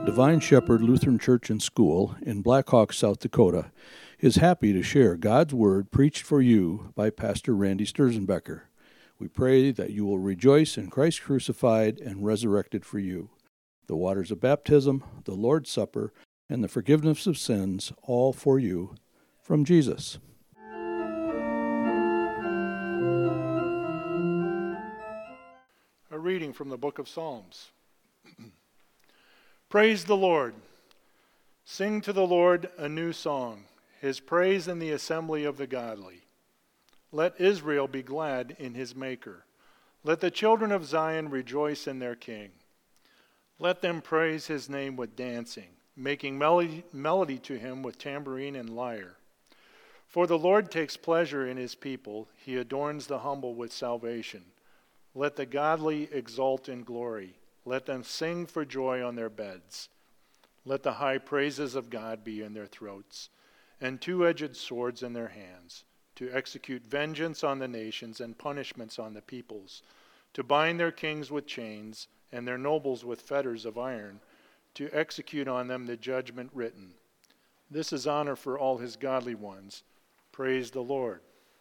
Divine Shepherd Lutheran Church and School in Black Hawk, South Dakota, is happy to share God's Word preached for you by Pastor Randy Sturzenbecker. We pray that you will rejoice in Christ crucified and resurrected for you. The waters of baptism, the Lord's Supper, and the forgiveness of sins, all for you, from Jesus. A reading from the book of Psalms. Praise the Lord. Sing to the Lord a new song, his praise in the assembly of the godly. Let Israel be glad in his Maker. Let the children of Zion rejoice in their King. Let them praise his name with dancing, making melody to him with tambourine and lyre. For the Lord takes pleasure in his people. He adorns the humble with salvation. Let the godly exult in glory. Let them sing for joy on their beds. Let the high praises of God be in their throats, and two-edged swords in their hands, to execute vengeance on the nations and punishments on the peoples, to bind their kings with chains and their nobles with fetters of iron, to execute on them the judgment written. This is honor for all his godly ones. Praise the Lord.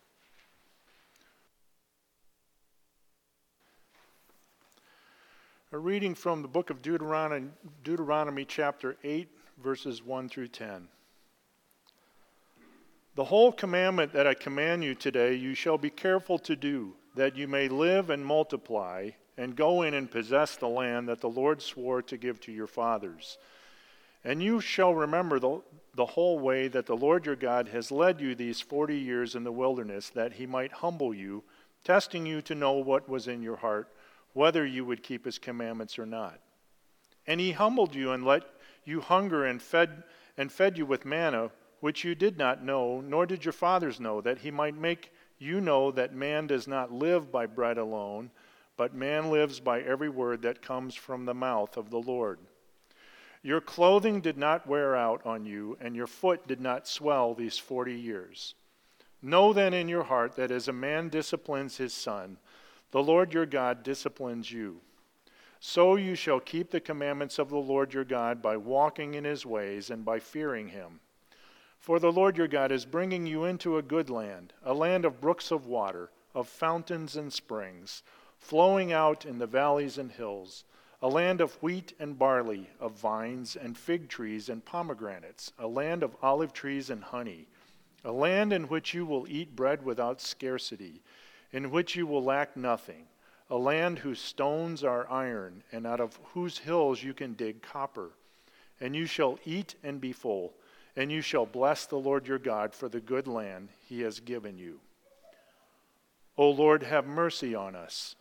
A reading from the book of Deuteronomy chapter 8, verses 1 through 10. The whole commandment that I command you today, you shall be careful to do, that you may live and multiply, and go in and possess the land that the Lord swore to give to your fathers. And you shall remember the whole way that the Lord your God has led you these 40 years in the wilderness, that he might humble you, testing you to know what was in your heart, whether you would keep his commandments or not. And he humbled you and let you hunger and fed you with manna, which you did not know, nor did your fathers know, that he might make you know that man does not live by bread alone, but man lives by every word that comes from the mouth of the Lord. Your clothing did not wear out on you, and your foot did not swell these 40 years. Know then in your heart that as a man disciplines his son, the Lord your God disciplines you. So you shall keep the commandments of the Lord your God by walking in his ways and by fearing him. For the Lord your God is bringing you into a good land, a land of brooks of water, of fountains and springs, flowing out in the valleys and hills, a land of wheat and barley, of vines and fig trees and pomegranates, a land of olive trees and honey, a land in which you will eat bread without scarcity, in which you will lack nothing, a land whose stones are iron, and out of whose hills you can dig copper. And you shall eat and be full, and you shall bless the Lord your God for the good land he has given you. O Lord, have mercy on us.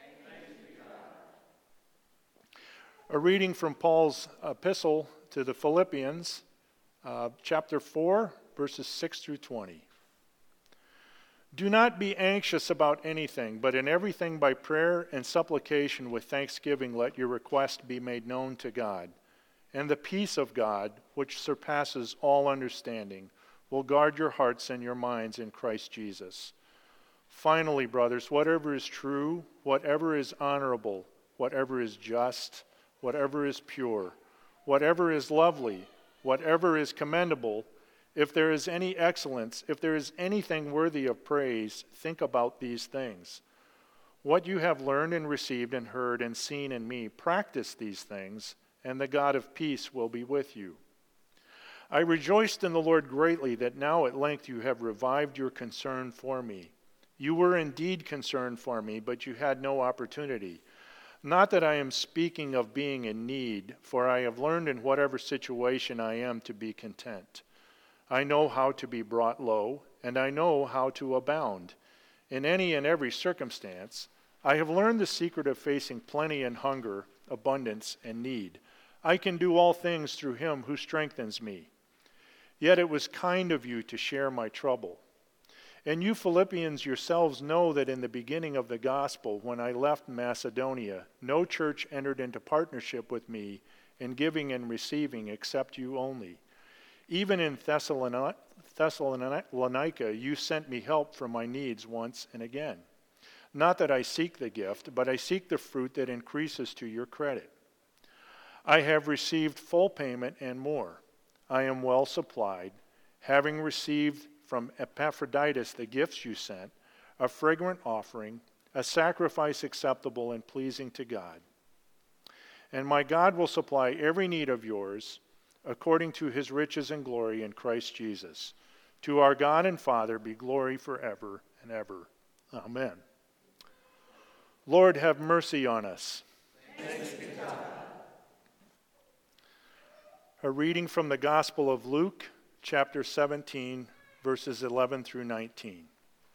A reading from Paul's epistle to the Philippians, chapter 4, verses 6 through 20. Do not be anxious about anything, but in everything by prayer and supplication with thanksgiving let your request be made known to God. And the peace of God, which surpasses all understanding, will guard your hearts and your minds in Christ Jesus. Finally, brothers, whatever is true, whatever is honorable, whatever is just, whatever is pure, whatever is lovely, whatever is commendable, if there is any excellence, if there is anything worthy of praise, think about these things. What you have learned and received and heard and seen in me, practice these things, and the God of peace will be with you. I rejoiced in the Lord greatly that now at length you have revived your concern for me. You were indeed concerned for me, but you had no opportunity. Not that I am speaking of being in need, for I have learned in whatever situation I am to be content. I know how to be brought low, and I know how to abound. In any and every circumstance, I have learned the secret of facing plenty and hunger, abundance and need. I can do all things through him who strengthens me. Yet it was kind of you to share my trouble. And you Philippians yourselves know that in the beginning of the gospel, when I left Macedonia, no church entered into partnership with me in giving and receiving except you only. Even in Thessalonica, you sent me help for my needs once and again. Not that I seek the gift, but I seek the fruit that increases to your credit. I have received full payment and more. I am well supplied, having received from Epaphroditus the gifts you sent, a fragrant offering, a sacrifice acceptable and pleasing to God. And my God will supply every need of yours according to his riches and glory in Christ Jesus. To our God and Father be glory forever and ever. Amen. Lord, have mercy on us. Thanks be to God. A reading from the Gospel of Luke, chapter 17, verses 11 through 19.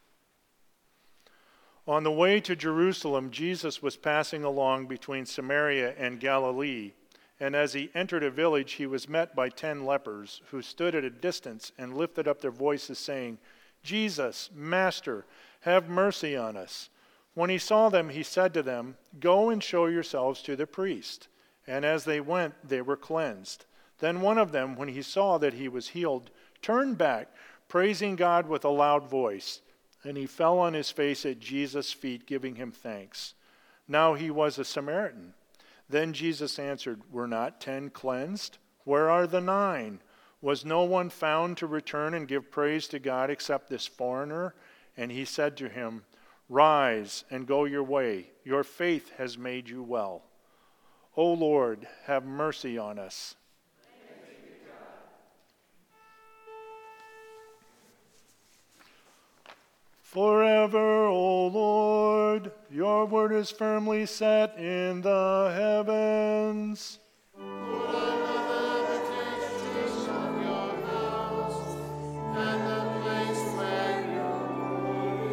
On the way to Jerusalem, Jesus was passing along between Samaria and Galilee, and as he entered a village, he was met by 10 lepers, who stood at a distance and lifted up their voices, saying, "Jesus, Master, have mercy on us." When he saw them, he said to them, "Go and show yourselves to the priest." And as they went, they were cleansed. Then one of them, when he saw that he was healed, turned back, praising God with a loud voice. And he fell on his face at Jesus' feet, giving him thanks. Now he was a Samaritan. Then Jesus answered, "Were not 10 cleansed? Where are the 9? Was no one found to return and give praise to God except this foreigner?" And he said to him, "Rise and go your way. Your faith has made you well." O Lord, have mercy on us. Forever, O Lord, your word is firmly set in the heavens. Lord, I love the habitations of your house, and the place where your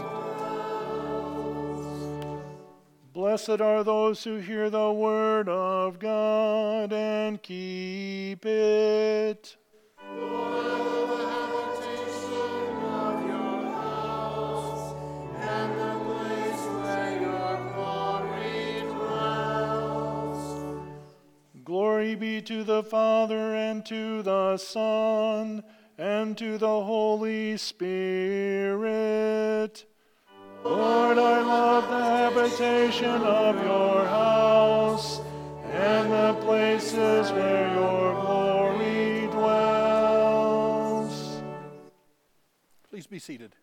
glory dwells. Blessed are those who hear the word of God and keep it. Lord, I love the habitation of your house, and the place where your glory dwells. Glory be to the Father, and to the Son, and to the Holy Spirit. Lord, I love the habitation of your house, and the places where your glory dwells. Please be seated.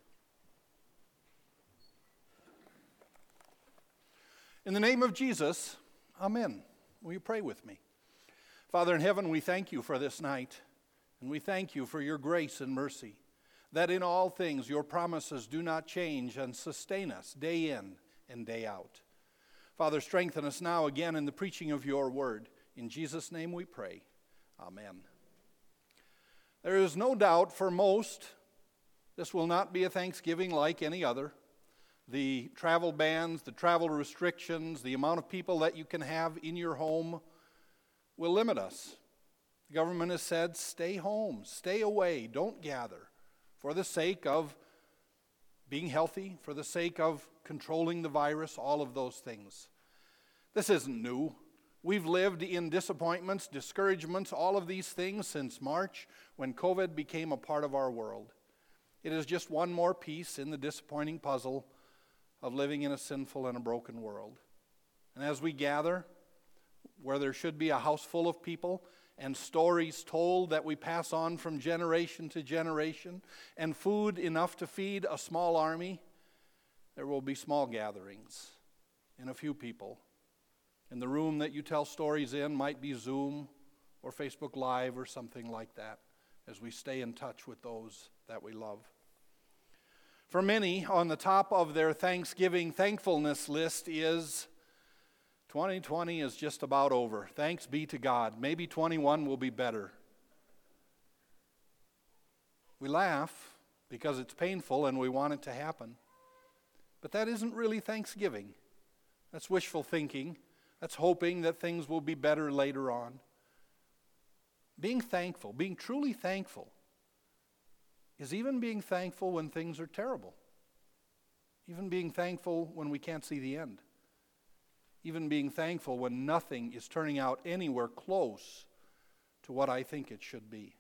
In the name of Jesus, amen. Will you pray with me? Father in heaven, we thank you for this night, and we thank you for your grace and mercy, that in all things your promises do not change and sustain us day in and day out. Father, strengthen us now again in the preaching of your word. In Jesus' name we pray. Amen. There is no doubt for most, this will not be a Thanksgiving like any other. The travel bans, the travel restrictions, the amount of people that you can have in your home will limit us. The government has said, stay home, stay away, don't gather, for the sake of being healthy, for the sake of controlling the virus, all of those things. This isn't new. We've lived in disappointments, discouragements, all of these things since March, when COVID became a part of our world. It is just one more piece in the disappointing puzzle of living in a sinful and a broken world. And as we gather, where there should be a house full of people, and stories told that we pass on from generation to generation, and food enough to feed a small army, there will be small gatherings and a few people. And the room that you tell stories in might be Zoom or Facebook Live or something like that, as we stay in touch with those that we love. For many, on the top of their Thanksgiving thankfulness list is 2020 is just about over. Thanks be to God. Maybe 21 will be better. We laugh because it's painful and we want it to happen. But that isn't really Thanksgiving. That's wishful thinking. That's hoping that things will be better later on. Being thankful, being truly thankful, is even being thankful when things are terrible. Even being thankful when we can't see the end. Even being thankful when nothing is turning out anywhere close to what I think it should be.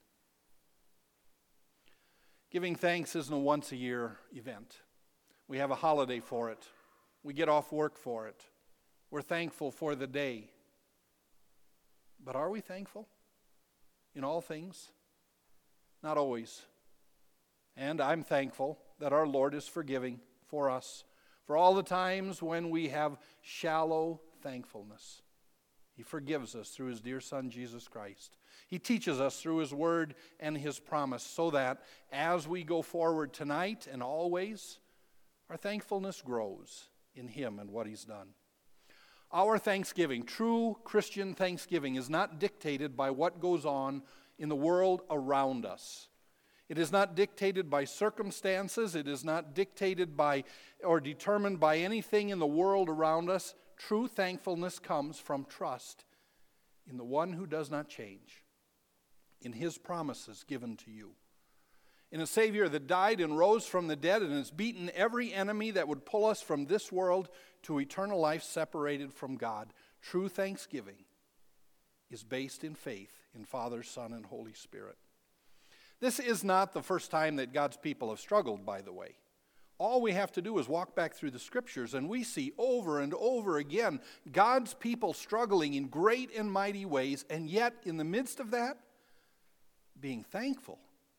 Giving thanks isn't a once-a-year event. We have a holiday for it. We get off work for it. We're thankful for the day. But are we thankful in all things? Not always. And I'm thankful that our Lord is forgiving for us for all the times when we have shallow thankfulness. He forgives us through His dear Son, Jesus Christ. He teaches us through His Word and His promise so that as we go forward tonight and always, our thankfulness grows in Him and what He's done. Our thanksgiving, true Christian thanksgiving, is not dictated by what goes on in the world around us. It is not dictated by circumstances. It is not dictated by or determined by anything in the world around us. True thankfulness comes from trust in the one who does not change, in His promises given to you, in a Savior that died and rose from the dead and has beaten every enemy that would pull us from this world to eternal life separated from God. True thanksgiving is based in faith in Father, Son, and Holy Spirit. This is not the first time that God's people have struggled, by the way. All we have to do is walk back through the Scriptures, and we see over and over again God's people struggling in great and mighty ways, and yet in the midst of that, being thankful.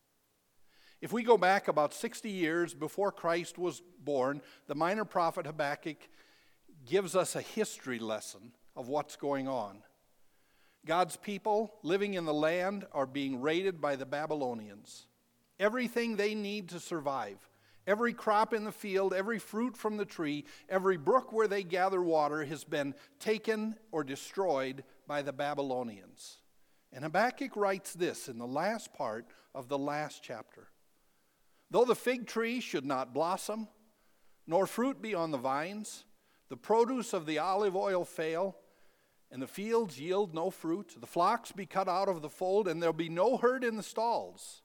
If we go back about 60 years before Christ was born, the minor prophet Habakkuk gives us a history lesson of what's going on. God's people living in the land are being raided by the Babylonians. Everything they need to survive, every crop in the field, every fruit from the tree, every brook where they gather water has been taken or destroyed by the Babylonians. And Habakkuk writes this in the last part of the last chapter. Though the fig tree should not blossom, nor fruit be on the vines, the produce of the olive oil fail, and the fields yield no fruit, the flocks be cut out of the fold, and there'll be no herd in the stalls.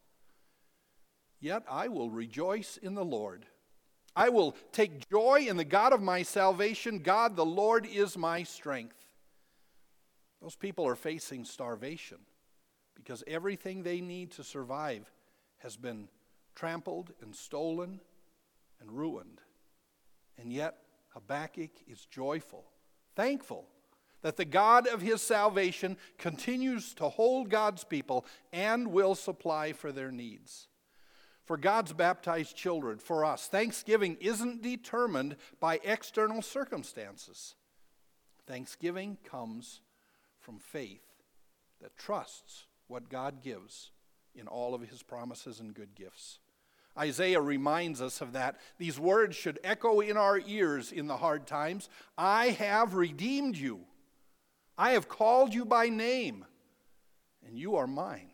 Yet I will rejoice in the Lord. I will take joy in the God of my salvation. God, the Lord, is my strength. Those people are facing starvation because everything they need to survive has been trampled and stolen and ruined. And yet Habakkuk is joyful, thankful that the God of his salvation continues to hold God's people and will supply for their needs. For God's baptized children, for us, thanksgiving isn't determined by external circumstances. Thanksgiving comes from faith that trusts what God gives in all of His promises and good gifts. Isaiah reminds us of that. These words should echo in our ears in the hard times. I have redeemed you. I have called you by name, and you are mine.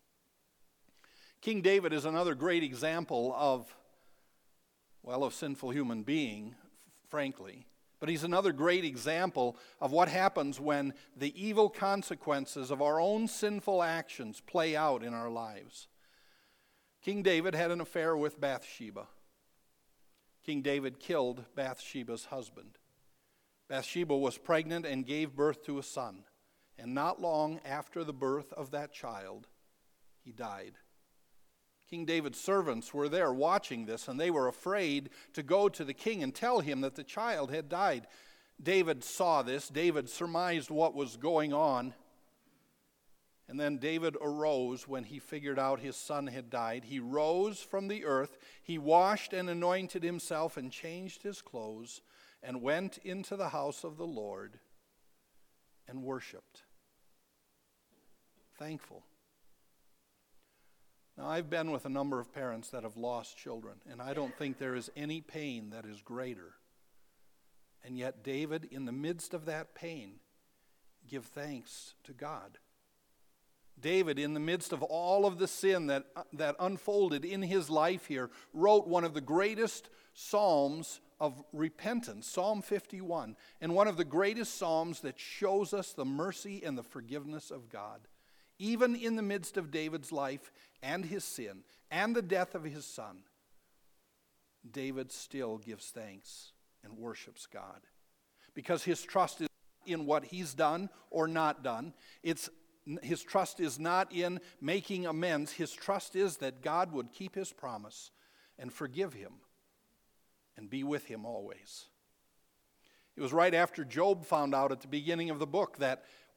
King David is another great example of sinful human being, frankly. But he's another great example of what happens when the evil consequences of our own sinful actions play out in our lives. King David had an affair with Bathsheba. King David killed Bathsheba's husband. Bathsheba was pregnant and gave birth to a son. And not long after the birth of that child, he died. King David's servants were there watching this, and they were afraid to go to the king and tell him that the child had died. David saw this. David surmised what was going on. And then David arose when he figured out his son had died. He rose from the earth. He washed and anointed himself and changed his clothes and went into the house of the Lord and worshiped. Thankful. Now, I've been with a number of parents that have lost children, and I don't think there is any pain that is greater. And yet David, in the midst of that pain, give thanks to God. David, in the midst of all of the sin that unfolded in his life here, wrote one of the greatest psalms of repentance, Psalm 51, and one of the greatest psalms that shows us the mercy and the forgiveness of God. Even in the midst of David's life and his sin and the death of his son, David still gives thanks and worships God. Because his trust is in what he's done or not done. His trust is not in making amends. His trust is that God would keep his promise and forgive him and be with him always. It was right after Job found out at the beginning of the book that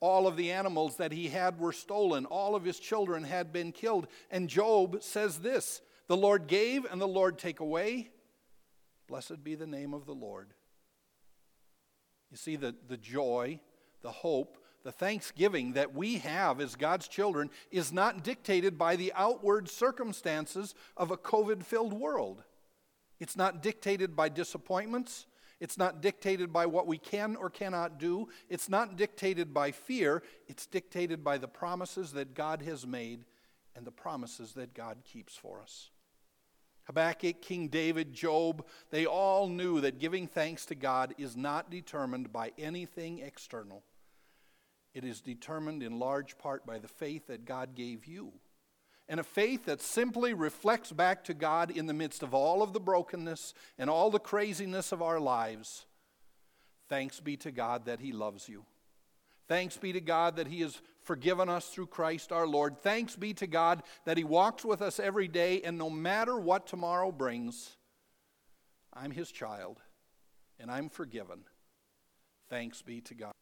All of the animals that he had were stolen. All of his children had been killed. And Job says this, the Lord gave and the Lord take away. Blessed be the name of the Lord. You see, the joy, the hope, the thanksgiving that we have as God's children is not dictated by the outward circumstances of a COVID-filled world. It's not dictated by disappointments. It's not dictated by what we can or cannot do. It's not dictated by fear. It's dictated by the promises that God has made and the promises that God keeps for us. Habakkuk, King David, Job, they all knew that giving thanks to God is not determined by anything external. It is determined in large part by the faith that God gave you. And a faith that simply reflects back to God in the midst of all of the brokenness and all the craziness of our lives. Thanks be to God that He loves you. Thanks be to God that He has forgiven us through Christ our Lord. Thanks be to God that He walks with us every day, and no matter what tomorrow brings, I'm His child, and I'm forgiven. Thanks be to God.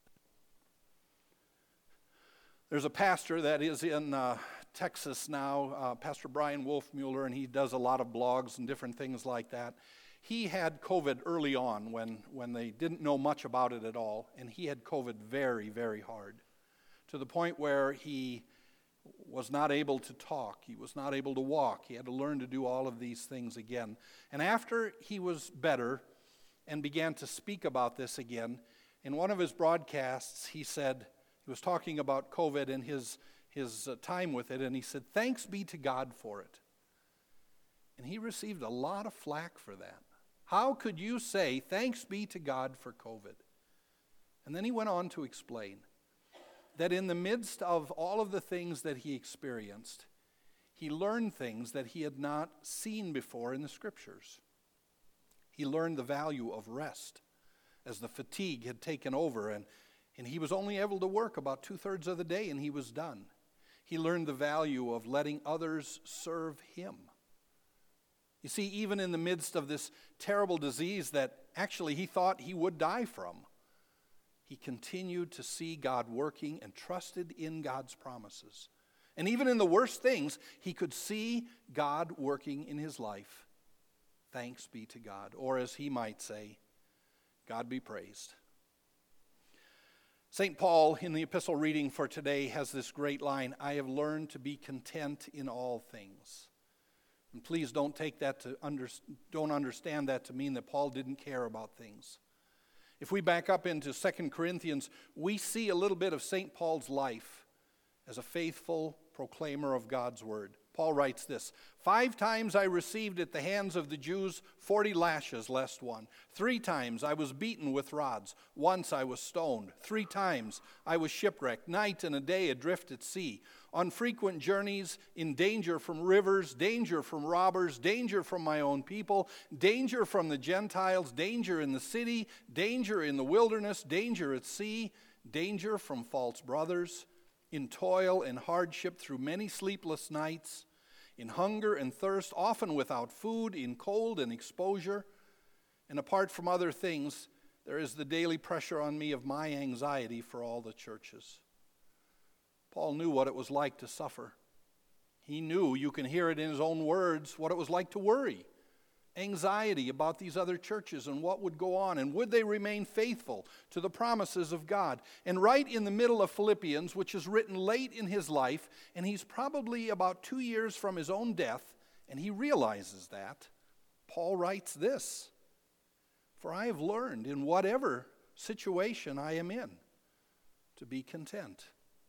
There's a pastor that is in Texas now, Pastor Brian Wolfmueller, and he does a lot of blogs and different things like that. He had COVID early on when they didn't know much about it at all, and he had COVID very, very hard, to the point where he was not able to talk, he was not able to walk, he had to learn to do all of these things again. And after he was better and began to speak about this again, in one of his broadcasts he said, he was talking about COVID and his time with it, and he said, thanks be to God for it. And he received a lot of flack for that. How could you say, thanks be to God for COVID? And then he went on to explain that in the midst of all of the things that he experienced, he learned things that he had not seen before in the Scriptures. He learned the value of rest as the fatigue had taken over, and he was only able to work about 2/3 of the day, and he was done. He learned the value of letting others serve him. You see, even in the midst of this terrible disease that actually he thought he would die from, he continued to see God working and trusted in God's promises. And even in the worst things, he could see God working in his life. Thanks be to God. Or as he might say, God be praised. St. Paul, in the epistle reading for today, has this great line, I have learned to be content in all things. And please don't don't understand that to mean that Paul didn't care about things. If we back up into 2 Corinthians, we see a little bit of St. Paul's life as a faithful proclaimer of God's word. Paul writes this, 5 times I received at the hands of the Jews 40 lashes less one. 3 times I was beaten with rods. Once I was stoned. 3 times I was shipwrecked, night and a day adrift at sea. On frequent journeys, in danger from rivers, danger from robbers, danger from my own people, danger from the Gentiles, danger in the city, danger in the wilderness, danger at sea, danger from false brothers, in toil and hardship through many sleepless nights, in hunger and thirst, often without food, in cold and exposure. And apart from other things, there is the daily pressure on me of my anxiety for all the churches. Paul knew what it was like to suffer. He knew, you can hear it in his own words, what it was like to worry. Anxiety about these other churches and what would go on, and would they remain faithful to the promises of God. And right in the middle of Philippians, which is written late in his life, and he's probably about 2 years from his own death, and he realizes that, Paul writes this, for I have learned in whatever situation I am in to be content.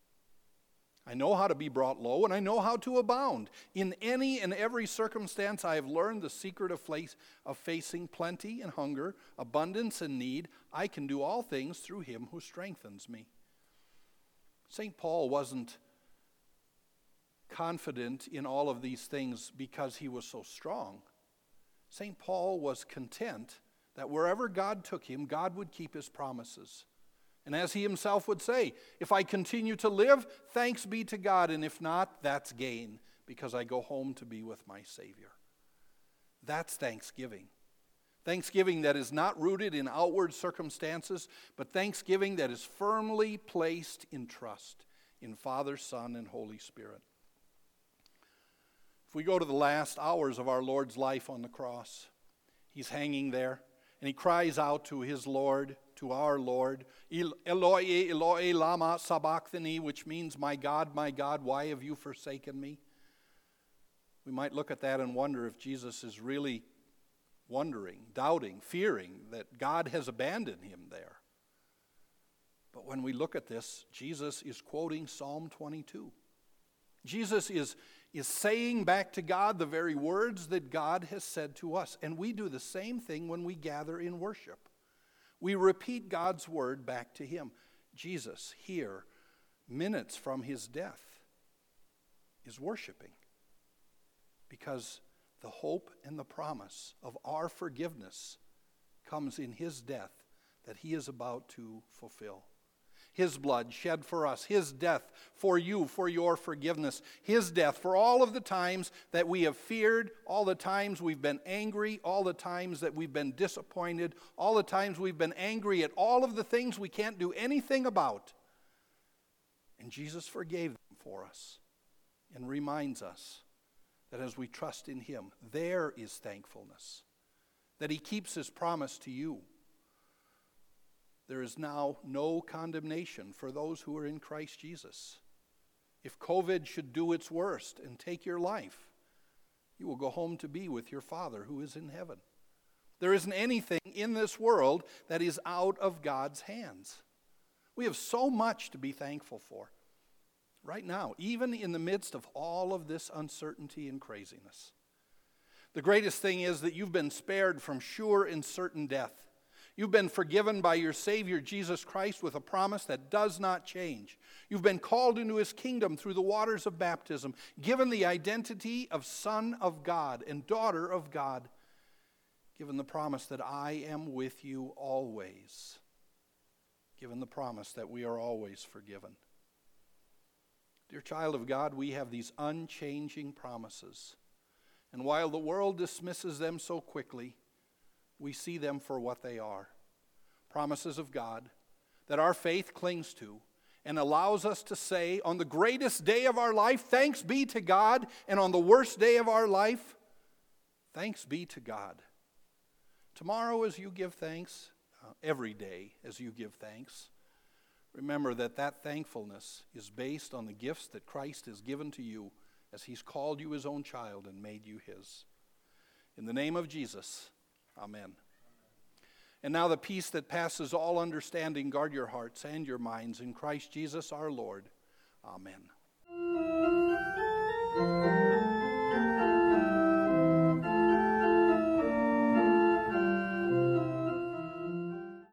I know how to be brought low, and I know how to abound. In any and every circumstance, I have learned the secret of facing plenty and hunger, abundance and need. I can do all things through him who strengthens me. St. Paul wasn't confident in all of these things because he was so strong. St. Paul was content that wherever God took him, God would keep his promises. And as he himself would say, if I continue to live, thanks be to God, and if not, that's gain, because I go home to be with my Savior. That's thanksgiving. Thanksgiving that is not rooted in outward circumstances, but thanksgiving that is firmly placed in trust in Father, Son, and Holy Spirit. If we go to the last hours of our Lord's life on the cross, he's hanging there, and he cries out to his Lord, to our Lord, Eloi, Eloi, lama sabachthani, which means, my God, why have you forsaken me? We might look at that and wonder if Jesus is really wondering, doubting, fearing that God has abandoned him there. But when we look at this, Jesus is quoting Psalm 22. Jesus is saying back to God the very words that God has said to us. And we do the same thing when we gather in worship. We repeat God's word back to him. Jesus, here, minutes from his death, is worshiping. Because the hope and the promise of our forgiveness comes in his death that he is about to fulfill. His blood shed for us, his death for you, for your forgiveness, his death for all of the times that we have feared, all the times we've been angry, all the times that we've been disappointed, all the times we've been angry at all of the things we can't do anything about. And Jesus forgave them for us and reminds us that as we trust in him, there is thankfulness, that he keeps his promise to you. There is now no condemnation for those who are in Christ Jesus. If COVID should do its worst and take your life, you will go home to be with your Father who is in heaven. There isn't anything in this world that is out of God's hands. We have so much to be thankful for right now, even in the midst of all of this uncertainty and craziness. The greatest thing is that you've been spared from sure and certain death. You've been forgiven by your Savior, Jesus Christ, with a promise that does not change. You've been called into his kingdom through the waters of baptism, given the identity of son of God and daughter of God, given the promise that I am with you always, given the promise that we are always forgiven. Dear child of God, we have these unchanging promises. And while the world dismisses them so quickly, we see them for what they are. Promises of God that our faith clings to and allows us to say on the greatest day of our life, thanks be to God, and on the worst day of our life, thanks be to God. Tomorrow as you give thanks, every day as you give thanks, remember that that thankfulness is based on the gifts that Christ has given to you as he's called you his own child and made you his. In the name of Jesus, amen. And now the peace that passes all understanding guard your hearts and your minds in Christ Jesus our Lord. Amen.